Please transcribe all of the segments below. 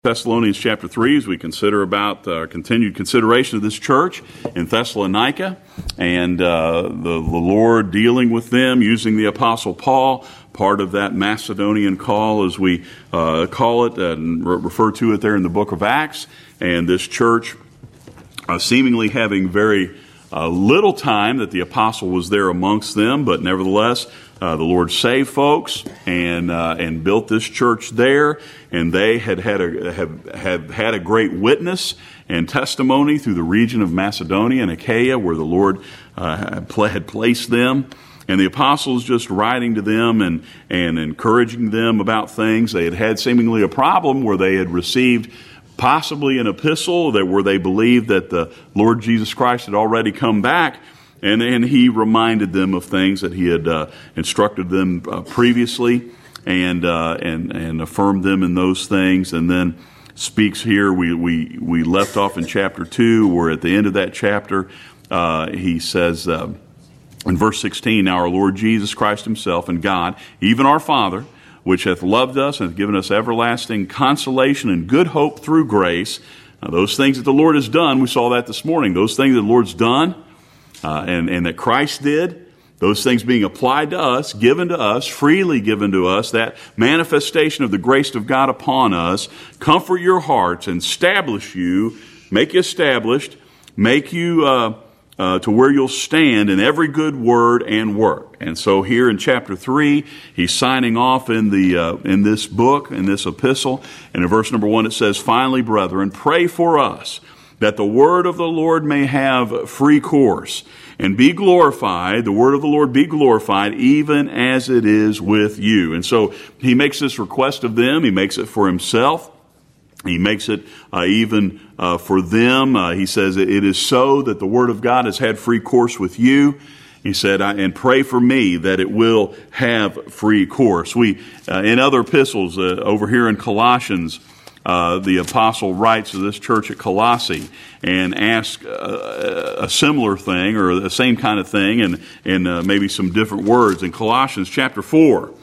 Thessalonians chapter 3 as we consider about continued consideration of this church in Thessalonica and the Lord dealing with them using the Apostle Paul, part of that Macedonian call as we call it and refer to it there in the book of Acts. And this church seemingly having very little time that the apostle was there amongst them, but nevertheless the Lord saved folks and built this church there, and they have had a great witness and testimony through the region of Macedonia and Achaia, where the Lord had placed them. And the apostles just writing to them and encouraging them about things. They had seemingly a problem where they had received possibly an epistle where they believed that the Lord Jesus Christ had already come back. And he reminded them of things that he had instructed them previously and affirmed them in those things. And then speaks here, we left off in chapter 2, where at the end of that chapter, he says in verse 16, "Now our Lord Jesus Christ himself and God, even our Father, which hath loved us and hath given us everlasting consolation and good hope through grace." Now, those things that the Lord has done, we saw that this morning, those things that the Lord's done, and that Christ did, those things being applied to us, given to us, freely given to us, that manifestation of the grace of God upon us, comfort your hearts and establish you, make you established, make you to where you'll stand in every good word and work. And so here in chapter 3, he's signing off in this book, in this epistle, and in verse number 1 it says, "Finally, brethren, pray for us, that the word of the Lord may have free course, and be glorified, the word of the Lord be glorified, even as it is with you." And so he makes this request of them. He makes it for himself. He makes it even for them. He says, "It is so that the word of God has had free course with you." He said, "And pray for me that it will have free course." We, in other epistles, over here in Colossians, the apostle writes to this church at Colossae and asks a similar thing or the same kind of thing and maybe some different words. In Colossians chapter 4,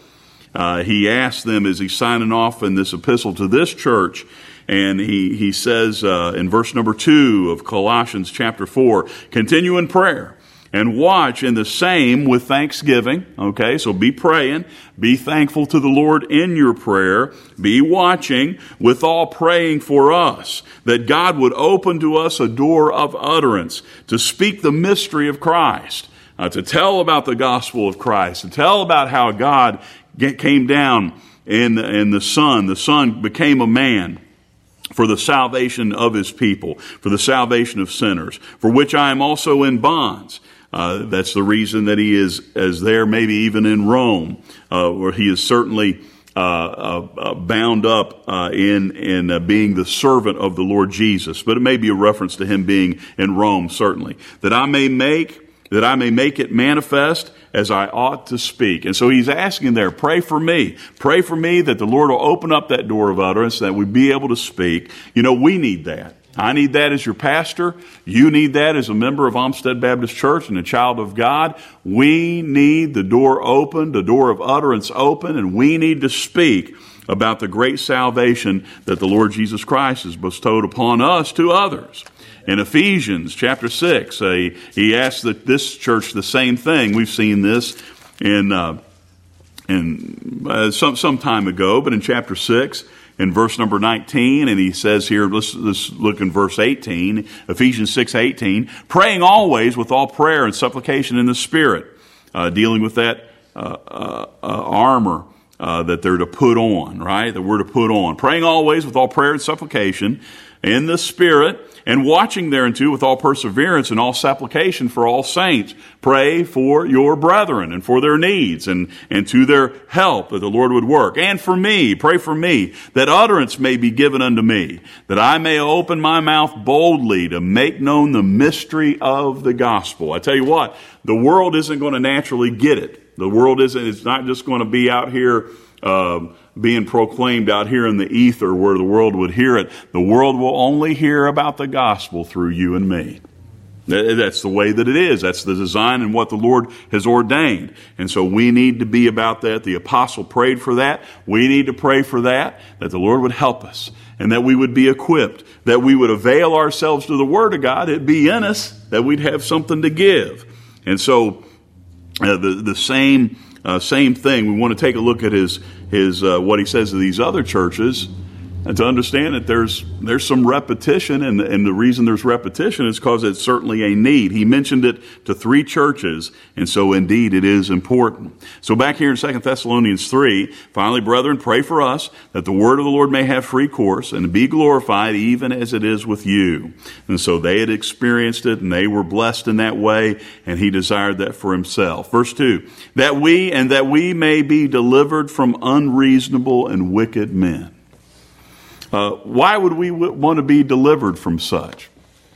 he asks them as he's signing off in this epistle to this church, and he says in verse number 2 of Colossians chapter 4, "Continue in prayer and watch in the same with thanksgiving." Okay, so be praying, be thankful to the Lord in your prayer, be watching with all praying for us, that God would open to us a door of utterance to speak the mystery of Christ, to tell about the gospel of Christ, to tell about how God came down in the Son became a man for the salvation of his people, for the salvation of sinners, for which I am also in bonds. That's the reason that he is as there, maybe even in Rome, where he is certainly bound up in being the servant of the Lord Jesus. But it may be a reference to him being in Rome, certainly. That I may make it manifest as I ought to speak. And so he's asking there, pray for me. Pray for me that the Lord will open up that door of utterance, that we be able to speak. You know, we need that. I need that as your pastor. You need that as a member of Olmsted Baptist Church and a child of God. We need the door opened, the door of utterance open, and we need to speak about the great salvation that the Lord Jesus Christ has bestowed upon us to others. In Ephesians chapter 6, he asked this church the same thing. We've seen this in some time ago, but in chapter 6, in verse number 19, and he says here, let's look in verse 18, Ephesians 6:18, "Praying always with all prayer and supplication in the Spirit," dealing with that armor that they're to put on, right? That we're to put on. "Praying always with all prayer and supplication in the Spirit, and watching thereunto with all perseverance and all supplication for all saints." Pray for your brethren and for their needs and to their help that the Lord would work. "And for me, pray for me, that utterance may be given unto me, that I may open my mouth boldly to make known the mystery of the gospel." I tell you what, the world isn't going to naturally get it. The world it's not just going to be out here being proclaimed out here in the ether where the world would hear it. The world will only hear about the gospel through you and me. That's the way that it is. That's the design and what the Lord has ordained. And so we need to be about that. The apostle prayed for that. We need to pray for that the Lord would help us and that we would be equipped, that we would avail ourselves to the Word of God. It'd be in us, that we'd have something to give. And so the same thing. We want to take a look at his what he says to these other churches, and to understand that there's some repetition, and the reason there's repetition is because it's certainly a need. He mentioned it to 3 churches, and so indeed it is important. So back here in 2 Thessalonians 3, finally, brethren, pray for us that the word of the Lord may have free course and be glorified even as it is with you. And so they had experienced it, and they were blessed in that way, and he desired that for himself. Verse 2, that we may be delivered from unreasonable and wicked men. Why would we want to be delivered from such?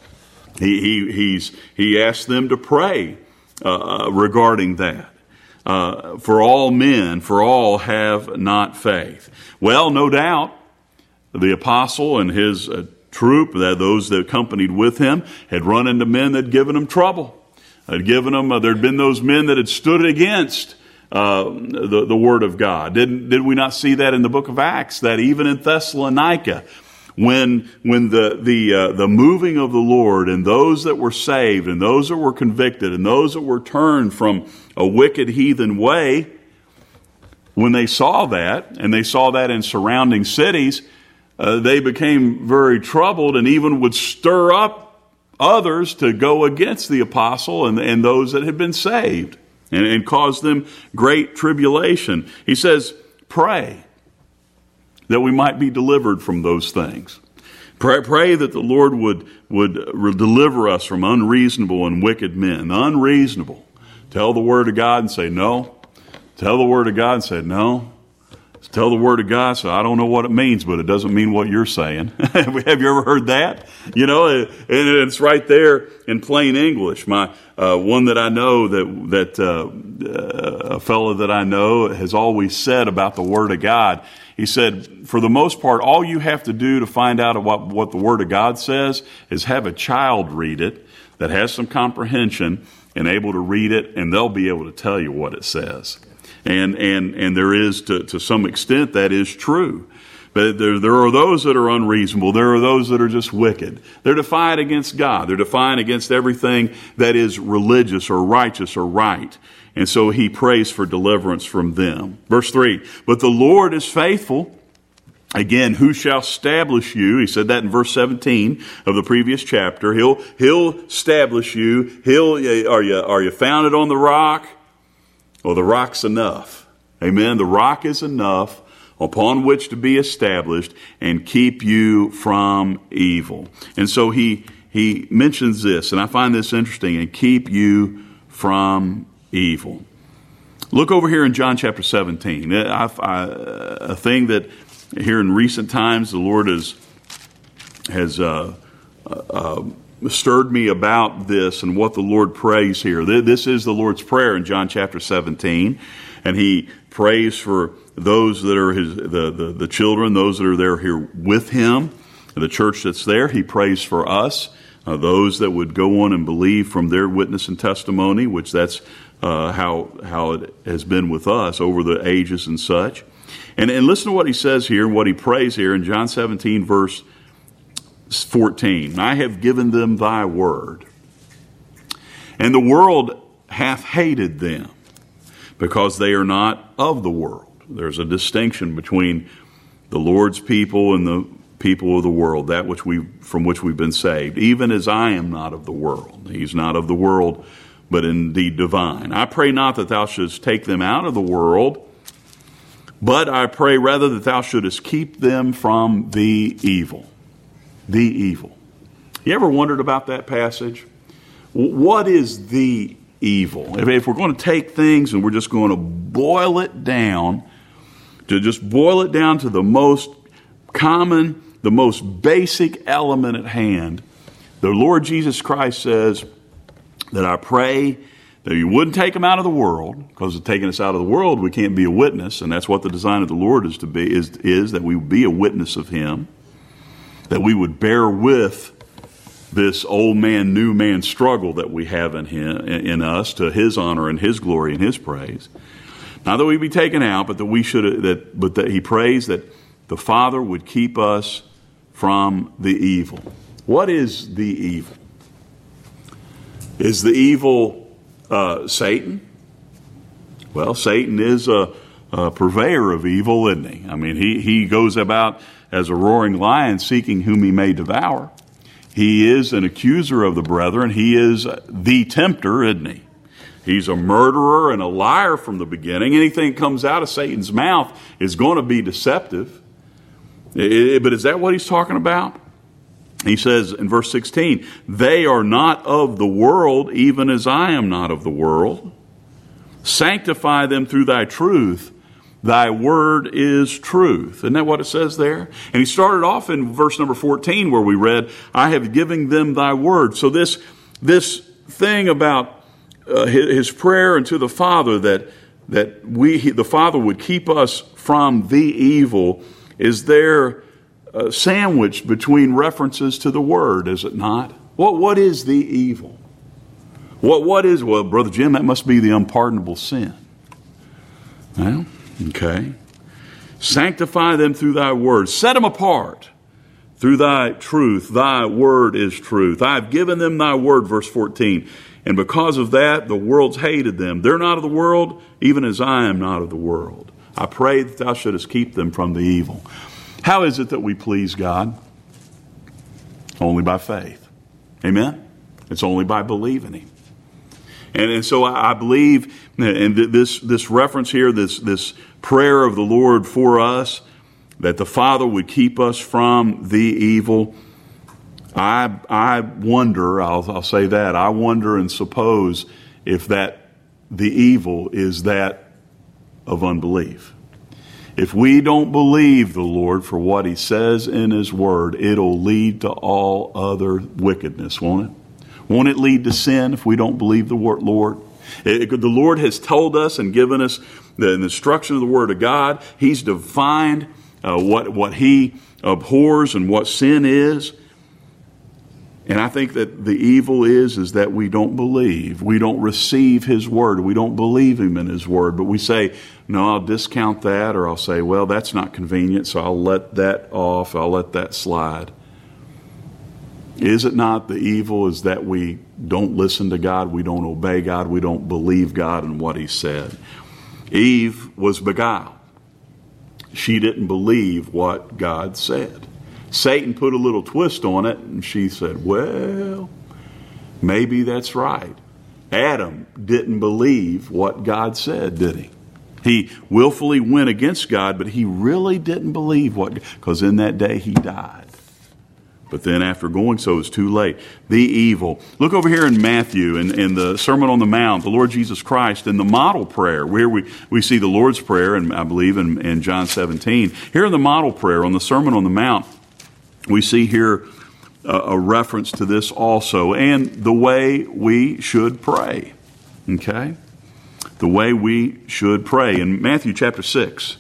He asked them to pray regarding that. For all men, for all have not faith. Well, no doubt, the apostle and his troop, those that accompanied with him, had run into men that had given them trouble. There'd been those men that had stood against the Word of God. Did we not see that in the book of Acts? That even in Thessalonica, when the moving of the Lord and those that were saved and those that were convicted and those that were turned from a wicked heathen way, when they saw that, and they saw that in surrounding cities, they became very troubled and even would stir up others to go against the apostle and those that had been saved. And cause them great tribulation. He says, pray that we might be delivered from those things. Pray that the Lord would deliver us from unreasonable and wicked men. The unreasonable. Tell the Word of God and say no. Tell the Word of God and say no. Tell the Word of God, so I don't know what it means, but it doesn't mean what you're saying. Have you ever heard that? And it's right there in plain English. One that I know that a fellow that I know has always said about the Word of God. He said, for the most part, all you have to do to find out what the Word of God says is have a child read it that has some comprehension and able to read it, and they'll be able to tell you what it says. And there is, to some extent, that is true. But there are those that are unreasonable. There are those that are just wicked. They're defiant against God. They're defiant against everything that is religious or righteous or right. And so he prays for deliverance from them. Verse 3, but the Lord is faithful. Again, who shall establish you? He said that in verse 17 of the previous chapter. He'll establish you. Are you founded on the rock? Well, the rock's enough. Amen. The rock is enough upon which to be established and keep you from evil. And so he mentions this, and I find this interesting, and keep you from evil. Look over here in John chapter 17. A thing that here in recent times the Lord has stirred me about this and what the Lord prays here. This is the Lord's Prayer in John chapter 17, and he prays for those that are the children, those that are there here with him, the church that's there. He prays for us, those that would go on and believe from their witness and testimony, which that's how it has been with us over the ages and such. And listen to what he says here, what he prays here in John 17, verse 14. I have given them thy word, and the world hath hated them, because they are not of the world. There's a distinction between the Lord's people and the people of the world, from which we've been saved. Even as I am not of the world. He's not of the world, but indeed divine. I pray not that thou shouldest take them out of the world, but I pray rather that thou shouldest keep them from the evil. The evil. You ever wondered about that passage? What is the evil? If we're going to take things and we're just going to boil it down to the most common, the most basic element at hand, the Lord Jesus Christ says that I pray that you wouldn't take them out of the world, because of taking us out of the world, we can't be a witness, and that's what the design of the Lord is to be, is that we would be a witness of him, that we would bear with this old man, new man struggle that we have in us to his honor and his glory and his praise. Not that we be taken out, but that he prays that the Father would keep us from the evil. What is the evil? Is the evil Satan? Well, Satan is a purveyor of evil, isn't he? I mean, he goes about as a roaring lion seeking whom he may devour. He is an accuser of the brethren. He is the tempter, isn't he? He's a murderer and a liar from the beginning. Anything that comes out of Satan's mouth is going to be deceptive. But is that what he's talking about? He says in verse 16, they are not of the world, even as I am not of the world. Sanctify them through thy truth. Thy word is truth. Isn't that what it says there? And he started off in verse number 14 where we read, I have given them thy word. So this thing about his prayer unto the Father that the Father would keep us from the evil is there sandwiched between references to the word, is it not? What is the evil? What is, well, Brother Jim, that must be the unpardonable sin. Well, okay. Sanctify them through thy word. Set them apart through thy truth. Thy word is truth. I have given them thy word, verse 14. And because of that, the world's hated them. They're not of the world, even as I am not of the world. I pray that thou shouldest keep them from the evil. How is it that we please God? Only by faith. Amen? It's only by believing him. And so I believe, and this reference here, this prayer of the Lord for us, that the Father would keep us from the evil. I wonder, I'll say that, I wonder and suppose if that the evil is that of unbelief. If we don't believe the Lord for what he says in his word, it'll lead to all other wickedness, won't it? Won't it lead to sin if we don't believe the Lord? The Lord has told us and given us the instruction of the Word of God. He's defined what he abhors and what sin is. And I think that the evil is that we don't believe. We don't receive his word. We don't believe him in his word. But we say, no, I'll discount that, or I'll say, well, that's not convenient, so I'll let that off. I'll let that slide. Is it not the evil is that we don't listen to God, we don't obey God, we don't believe God and what he said? Eve was beguiled. She didn't believe what God said. Satan put a little twist on it, and she said, well, maybe that's right. Adam didn't believe what God said, did he? He willfully went against God, but he really didn't believe because in that day he died. But then after going so, it's too late. The evil. Look over here in Matthew, in the Sermon on the Mount, the Lord Jesus Christ, in the model prayer, where we see the Lord's Prayer, and I believe in John 17. Here in the model prayer, on the Sermon on the Mount, we see here a reference to this also, and the way we should pray. Okay? The way we should pray. In Matthew chapter 6,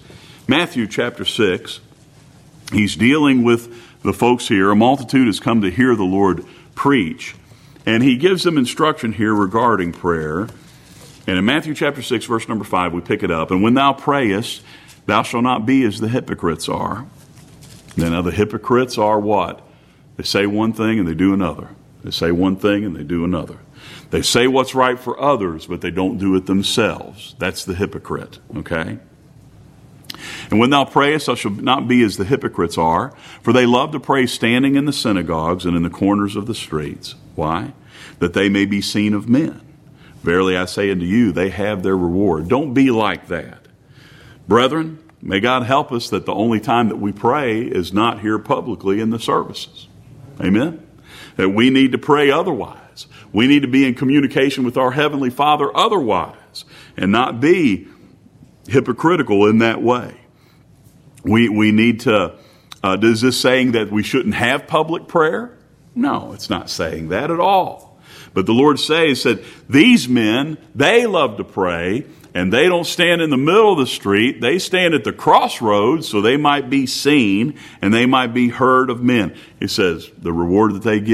he's dealing with the folks here. A multitude has come to hear the Lord preach. And he gives them instruction here regarding prayer. And in Matthew chapter 6, verse number 5, we pick it up. And when thou prayest, thou shalt not be as the hypocrites are. Now the hypocrites are what? They say one thing and they do another. They say one thing and they do another. They say what's right for others, but they don't do it themselves. That's the hypocrite, okay? And when thou prayest, thou shalt not be as the hypocrites are, for they love to pray standing in the synagogues and in the corners of the streets. Why? That they may be seen of men. Verily I say unto you, they have their reward. Don't be like that. Brethren, may God help us that the only time that we pray is not here publicly in the services. Amen? That we need to pray otherwise. We need to be in communication with our Heavenly Father otherwise, and not be hypocritical in that way. We need to, is this saying that we shouldn't have public prayer? No, it's not saying that at all. But the Lord says that these men, they love to pray, and they don't stand in the middle of the street. They stand at the crossroads so they might be seen and they might be heard of men. He says the reward that they get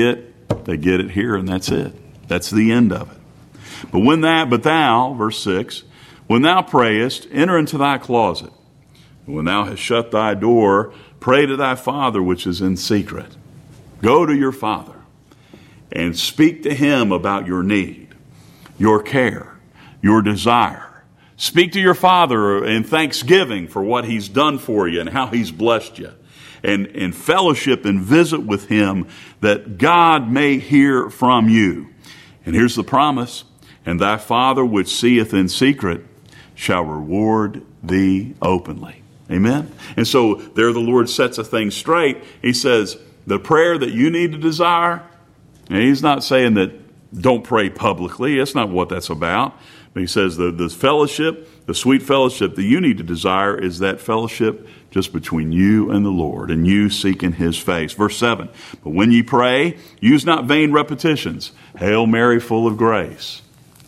They get it here, and that's it. That's the end of it. But thou, verse 6, when thou prayest, enter into thy closet. When thou hast shut thy door, pray to thy Father which is in secret. Go to your Father and speak to him about your need, your care, your desire. Speak to your Father in thanksgiving for what he's done for you and how he's blessed you. And fellowship and visit with him that God may hear from you. And here's the promise. And thy Father which seeth in secret shall reward thee openly. Amen? And so there the Lord sets a thing straight. He says, the prayer that you need to desire, and he's not saying that don't pray publicly. That's not what that's about. But he says the fellowship, the sweet fellowship that you need to desire is that fellowship just between you and the Lord, and you seeking his face. Verse 7, but when ye pray, use not vain repetitions. Hail Mary, full of grace.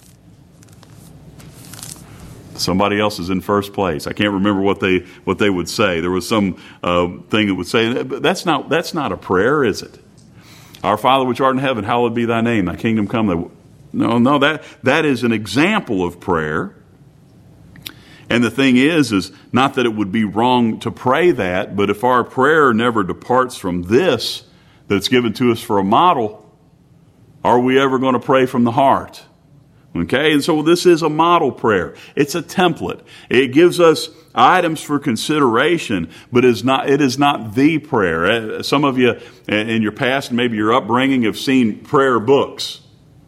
Somebody else is in first place. I can't remember what they would say. There was some thing that would say, but that's not a prayer, is it? Our Father which art in heaven, hallowed be thy name. Thy kingdom come. No, that is an example of prayer. And the thing is not that it would be wrong to pray that, but if our prayer never departs from this that's given to us for a model, are we ever going to pray from the heart? Okay, and so this is a model prayer. It's a template. It gives us items for consideration, but it is not the prayer. Some of you in your past, maybe your upbringing, have seen prayer books.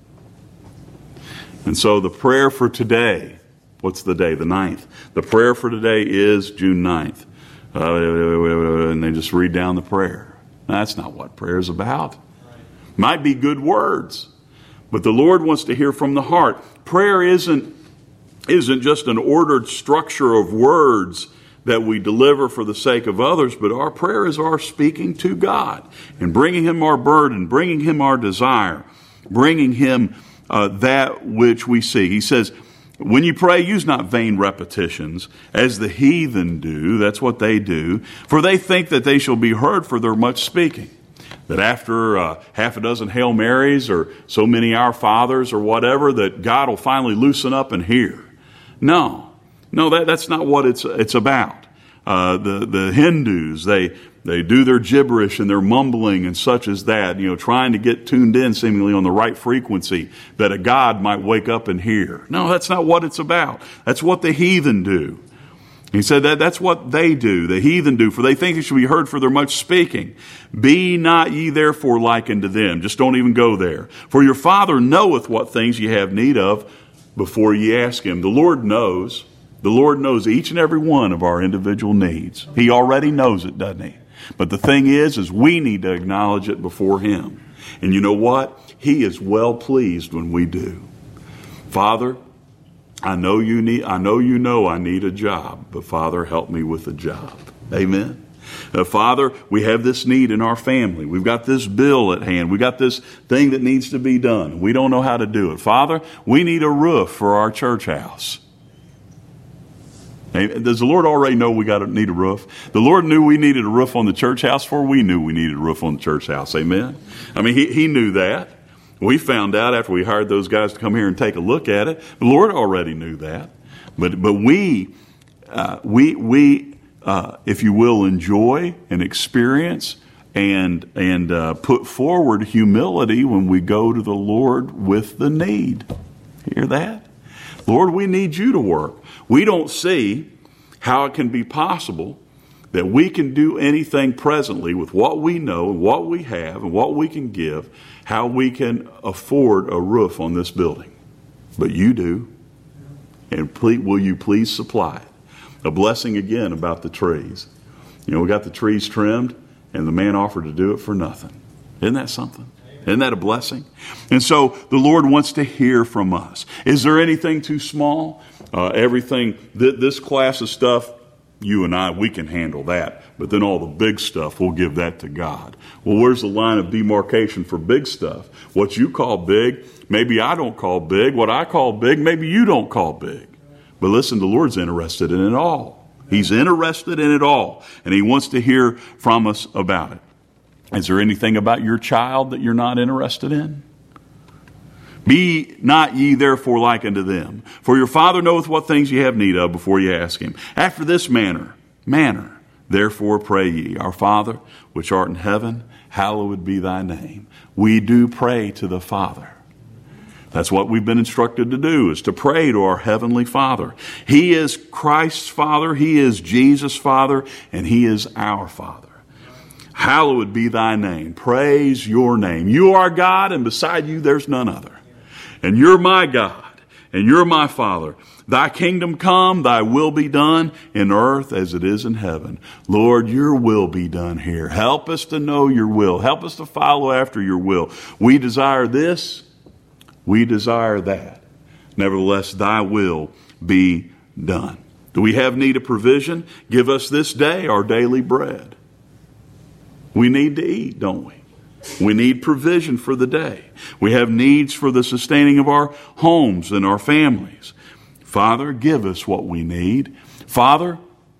And so the prayer for today, what's the day? The 9th. The prayer for today is June 9th. And they just read down the prayer. That's not what prayer is about. Might be good words, but the Lord wants to hear from the heart. Prayer isn't just an ordered structure of words that we deliver for the sake of others, but our prayer is our speaking to God and bringing him our burden, bringing him our desire, bringing him that which we seek. He says, when you pray, use not vain repetitions, as the heathen do. That's what they do. For they think that they shall be heard for their much speaking. That after half a dozen Hail Marys or so many Our Fathers or whatever, that God will finally loosen up and hear. No, that's not what it's about. The Hindus, they do their gibberish and their mumbling and such as that, trying to get tuned in seemingly on the right frequency that a God might wake up and hear. No, that's not what it's about. That's what the heathen do. He said that's what they do, the heathen do, for they think it should be heard for their much speaking. Be not ye therefore like unto them. Just don't even go there. For your Father knoweth what things ye have need of before ye ask him. The Lord knows. The Lord knows each and every one of our individual needs. He already knows it, doesn't he? But the thing is we need to acknowledge it before him. And you know what? He is well pleased when we do. Father, I know you know I need a job, but Father, help me with a job. Amen. Father, we have this need in our family. We've got this bill at hand. We got this thing that needs to be done. We don't know how to do it. Father, we need a roof for our church house. Does the Lord already know we need a roof? The Lord knew we needed a roof on the church house before we knew we needed a roof on the church house. Amen. I mean, he knew that. We found out after we hired those guys to come here and take a look at it. The Lord already knew that. But we, if you will, enjoy and experience and put forward humility when we go to the Lord with the need. Hear that? Lord, we need you to work. We don't see how it can be possible that we can do anything presently with what we know and what we have and what we can give, how we can afford a roof on this building. But you do. And will you please supply it? A blessing again about the trees. We got the trees trimmed and the man offered to do it for nothing. Isn't that something? Isn't that a blessing? And so the Lord wants to hear from us. Is there anything too small? Everything, this class of stuff, you and I, we can handle that. But then all the big stuff, we'll give that to God. Well, where's the line of demarcation for big stuff? What you call big, maybe I don't call big. What I call big, maybe you don't call big. But listen, the Lord's interested in it all. He's interested in it all. And he wants to hear from us about it. Is there anything about your child that you're not interested in? Be not ye therefore like unto them, for your Father knoweth what things ye have need of before ye ask him. After this manner, therefore pray ye, Our Father, which art in heaven, hallowed be thy name. We do pray to the Father. That's what we've been instructed to do, is to pray to our Heavenly Father. He is Christ's Father, He is Jesus' Father, and He is our Father. Hallowed be thy name. Praise your name. You are God, and beside you there's none other. And you're my God, and you're my Father. Thy kingdom come, thy will be done in earth as it is in heaven. Lord, your will be done here. Help us to know your will. Help us to follow after your will. We desire this, we desire that. Nevertheless, thy will be done. Do we have need of provision? Give us this day our daily bread. We need to eat, don't we? We need provision for the day. We have needs for the sustaining of our homes and our families. Father, give us what we need. Father,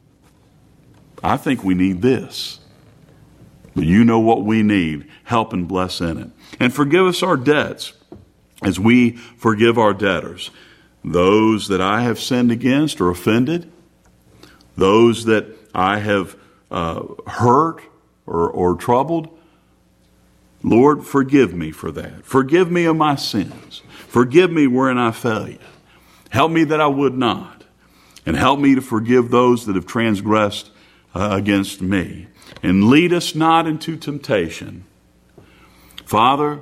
I think we need this. But you know what we need. Help and bless in it. And forgive us our debts as we forgive our debtors. Those that I have sinned against or offended. Those that I have hurt or troubled. Lord, forgive me for that. Forgive me of my sins. Forgive me wherein I fail you. Help me that I would not. And help me to forgive those that have transgressed against me. And lead us not into temptation. Father,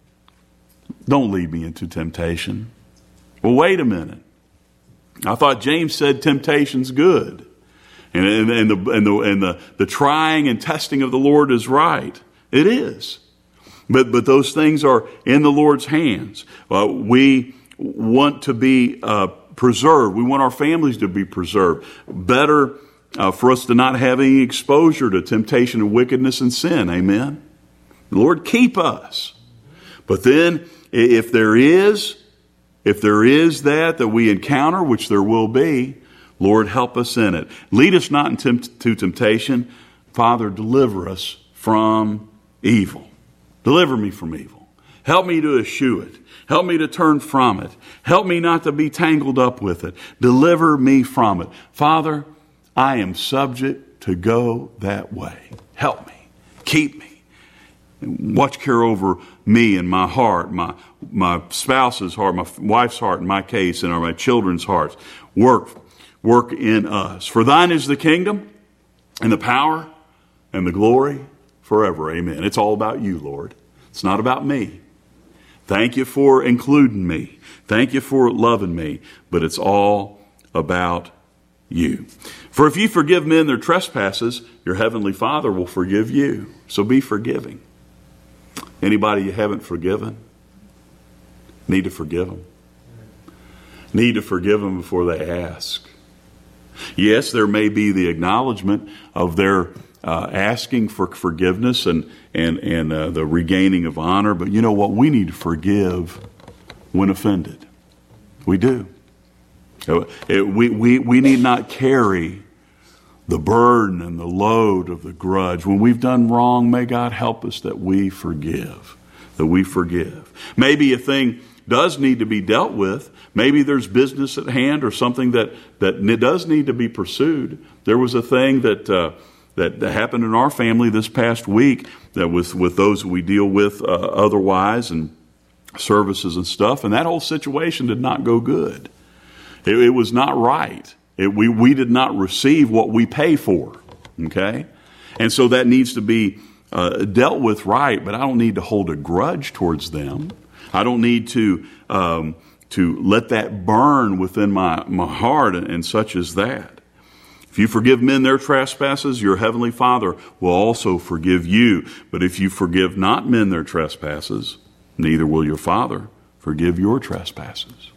don't lead me into temptation. Well, wait a minute. I thought James said temptation's good. And the trying and testing of the Lord is right. It is. But those things are in the Lord's hands. We want to be preserved. We want our families to be preserved. Better for us to not have any exposure to temptation and wickedness and sin. Amen? Lord, keep us. But then, if there is that we encounter, which there will be, Lord, help us in it. Lead us not into temptation. Father, deliver us from evil. Deliver me from evil. Help me to eschew it. Help me to turn from it. Help me not to be tangled up with it. Deliver me from it. Father, I am subject to go that way. Help me. Keep me. Watch care over me and my heart, my spouse's heart, my wife's heart in my case, and my children's hearts. Work in us. For thine is the kingdom and the power and the glory forever. Amen. It's all about you, Lord. It's not about me. Thank you for including me. Thank you for loving me. But it's all about you. For if you forgive men their trespasses, your heavenly Father will forgive you. So be forgiving. Anybody you haven't forgiven, need to forgive them. Need to forgive them before they ask. Yes, there may be the acknowledgement of their asking for forgiveness and the regaining of honor, but you know what? We need to forgive when offended. We do. We need not carry the burden and the load of the grudge. When we've done wrong, may God help us that we forgive. That we forgive. Maybe a thing does need to be dealt with. Maybe there's business at hand or something that does need to be pursued. There was a thing that happened in our family this past week that with those we deal with otherwise and services and stuff, and that whole situation did not go good. It was not right. We did not receive what we pay for, okay? And so that needs to be dealt with right, but I don't need to hold a grudge towards them. I don't need to let that burn within my heart and such as that. If you forgive men their trespasses, your heavenly Father will also forgive you. But if you forgive not men their trespasses, neither will your Father forgive your trespasses.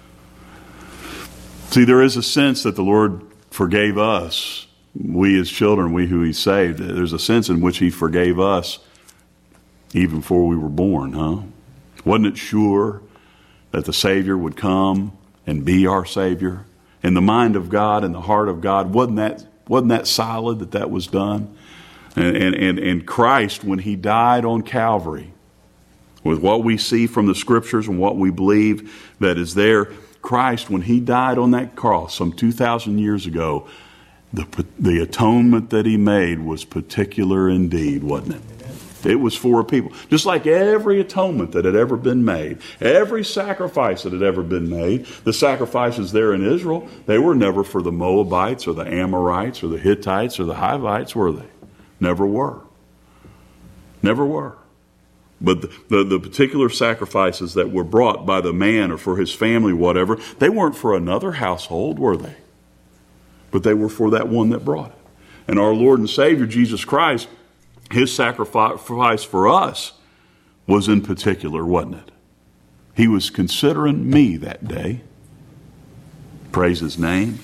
See, there is a sense that the Lord forgave us, we as children, we who He saved. There's a sense in which He forgave us even before we were born, huh? Wasn't it sure that the Savior would come and be our Savior? In the mind of God and the heart of God, wasn't that solid that was done? And Christ, when he died on Calvary, with what we see from the scriptures and what we believe that is there, Christ, when he died on that cross some 2,000 years ago, the atonement that he made was particular indeed, wasn't it? It was for a people. Just like every atonement that had ever been made, every sacrifice that had ever been made, the sacrifices there in Israel, they were never for the Moabites or the Amorites or the Hittites or the Hivites, were they? Never were. Never were. But the particular sacrifices that were brought by the man or for his family, whatever, they weren't for another household, were they? But they were for that one that brought it. And our Lord and Savior, Jesus Christ, his sacrifice for us was in particular, wasn't it? He was considering me that day. Praise his name.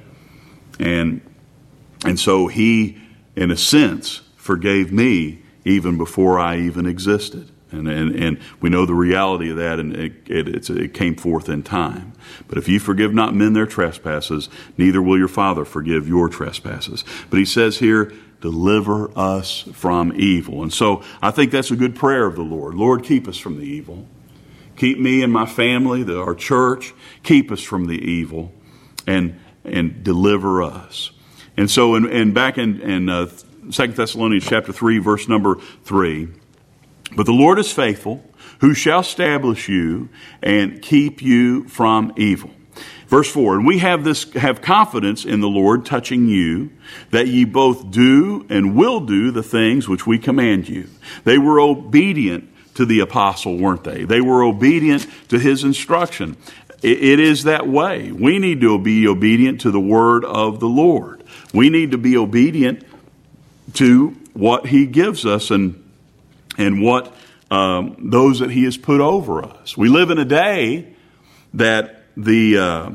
And so he, in a sense, forgave me even before I even existed. And we know the reality of that, and it came forth in time. But if you forgive not men their trespasses, neither will your Father forgive your trespasses. But he says here, deliver us from evil. And so I think that's a good prayer of the Lord. Lord, keep us from the evil. Keep me and my family, our church, keep us from the evil and deliver us. And so back in 2 Thessalonians chapter 3, verse number 3, but the Lord is faithful, who shall establish you and keep you from evil. Verse 4, and we have confidence in the Lord touching you, that ye both do and will do the things which we command you. They were obedient to the apostle, weren't they? They were obedient to his instruction. It is that way. We need to be obedient to the word of the Lord. We need to be obedient to what he gives us and what those that he has put over us. We live in a day that the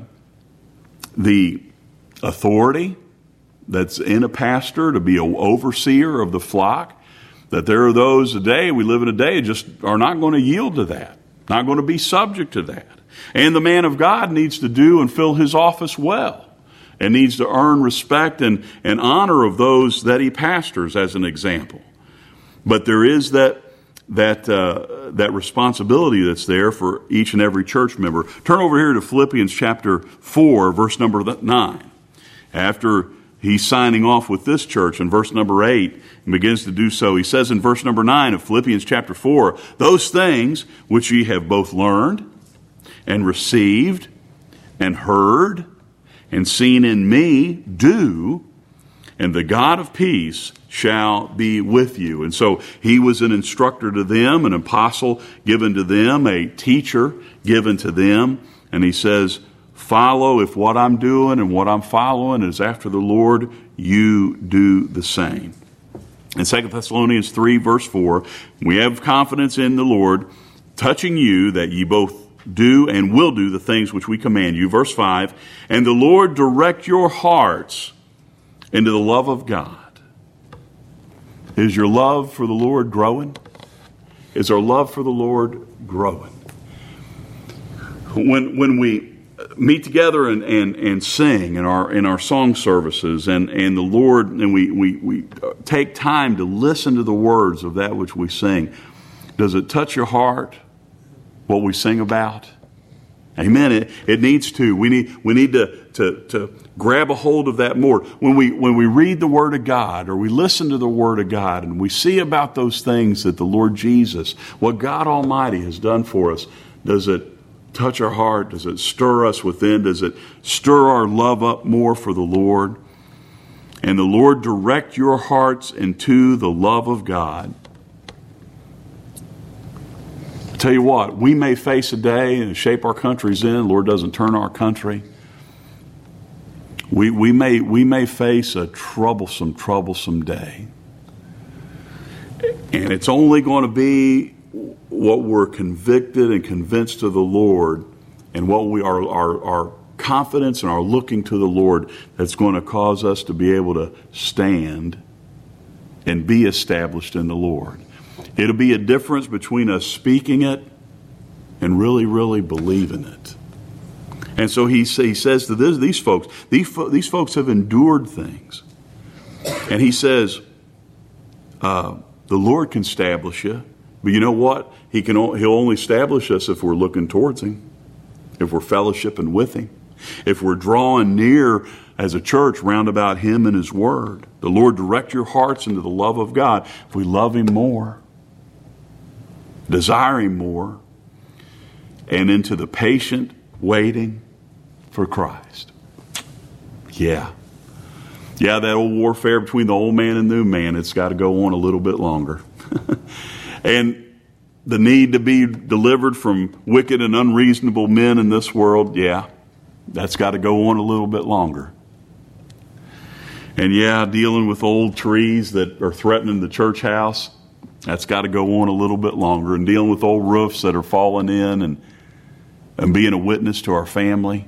authority that's in a pastor to be an overseer of the flock, that there are those today, we live in a day, just are not going to yield to that, not going to be subject to that. And the man of God needs to do and fill his office well, and needs to earn respect and honor of those that he pastors, as an example. But there is that responsibility that's there for each and every church member. Turn over here to Philippians chapter 4, verse number 9. After he's signing off with this church in verse number 8, and begins to do so, he says in verse number 9 of Philippians chapter 4, those things which ye have both learned and received and heard and seen in me, do, and the God of peace shall be with you. And so he was an instructor to them, an apostle given to them, a teacher given to them. And he says, follow, if what I'm doing and what I'm following is after the Lord, you do the same. In 2 Thessalonians 3, verse 4, we have confidence in the Lord, touching you, that ye both do and will do the things which we command you. Verse 5, and the Lord direct your hearts into the love of God. Is your love for the Lord growing? Is our love for the Lord growing? When we meet together and sing in our song services and the Lord, and we take time to listen to the words of that which we sing, does it touch your heart what we sing about? Amen. It needs to. We need to grab a hold of that more. When we read the Word of God, or we listen to the Word of God, and we see about those things that the Lord Jesus, what God Almighty has done for us, does it touch our heart? Does it stir us within? Does it stir our love up more for the Lord? And the Lord direct your hearts into the love of God. Tell you what, we may face a day and shape our countries in. The Lord doesn't turn our country. We may face a troublesome day. And it's only going to be what we're convicted and convinced of the Lord, and what we are our confidence and our looking to the Lord, that's going to cause us to be able to stand and be established in the Lord. It'll be a difference between us speaking it and really, really believing it. And so he says to these folks have endured things. And he says, the Lord can establish you. But you know what? He'll only establish us if we're looking towards Him, if we're fellowshipping with Him, if we're drawing near as a church round about Him and His Word. The Lord direct your hearts into the love of God. If we love Him more, desire Him more, and into the patient waiting for Christ. Yeah, that old warfare between the old man and the new man, it's got to go on a little bit longer. And the need to be delivered from wicked and unreasonable men in this world, yeah, that's got to go on a little bit longer. And yeah, dealing with old trees that are threatening the church house, that's got to go on a little bit longer. And dealing with old roofs that are falling in and being a witness to our family.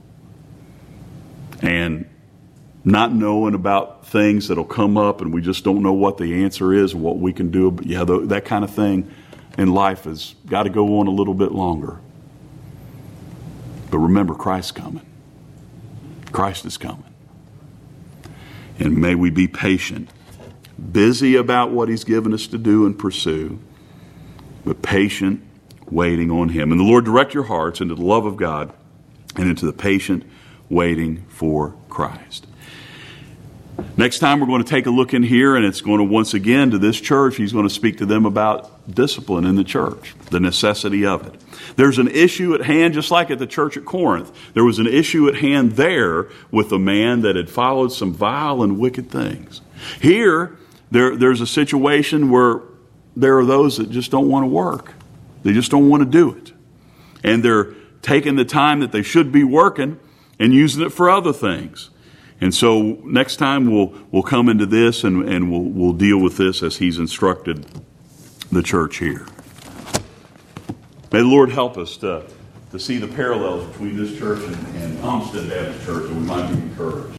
And not knowing about things that'll come up and we just don't know what the answer is and what we can do. But yeah, that kind of thing in life has got to go on a little bit longer. But remember, Christ's coming. Christ is coming. And may we be patient, busy about what He's given us to do and pursue, but patient, waiting on Him. And the Lord direct your hearts into the love of God and into the patient waiting for Christ. Next time we're going to take a look in here, and it's going to once again to this church. He's going to speak to them about discipline in the church, the necessity of it. There's an issue at hand, just like at the church at Corinth. There was an issue at hand there with a man that had followed some vile and wicked things. Here, there's a situation where there are those that just don't want to work. They just don't want to do it. And they're taking the time that they should be working and using it for other things. And so next time we'll come into this and we'll deal with this as He's instructed the church here. May the Lord help us to see the parallels between this church and Olmsted Baptist Church, and we might be encouraged.